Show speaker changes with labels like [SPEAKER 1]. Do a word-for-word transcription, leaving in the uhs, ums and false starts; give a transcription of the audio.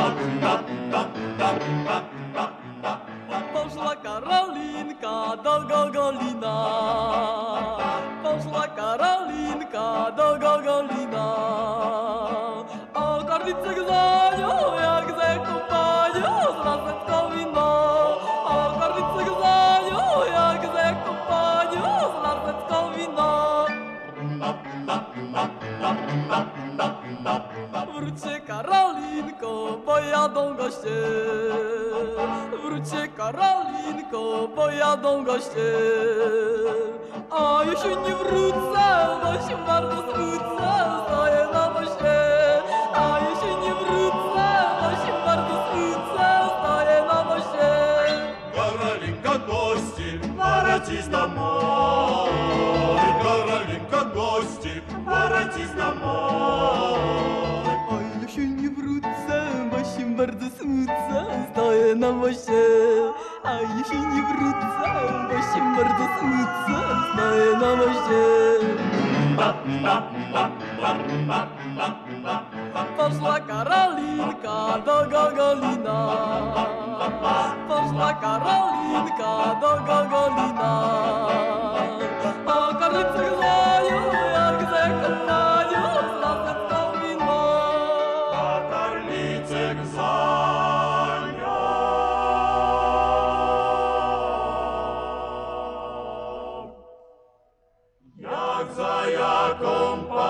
[SPEAKER 1] Poszła Karolinka do Gogolina, poszła Karolinka do Gogolina. A karlicek za nią jak ze kompanią z laseczką wino. A karlicek za nią jak ze kompanią z laseczką wino. Wróćcie Karolinko, bo jadą goście. Wróćcie Karolinko, bo jadą goście. A jeśli nie wrócę, bo się bardzo smucę, stoję na moście. A jeśli nie wrócę, bo się bardzo smucę, stoję na moście.
[SPEAKER 2] Karolinka gości, воротись домой. Karolinka gości, воротись домой.
[SPEAKER 1] A jeśli nie wrócę, bo się bardzo smucę, stoję na moście. A jeśli nie wrócę, bo się bardzo smucę, stoję na moście. Poszła Karolinka do Gogolina, poszła Karolinka do Gogolina. A karlicek za nią jak ze kompanią z laseczką wino.
[SPEAKER 2] A karlicek za nią jak za jaką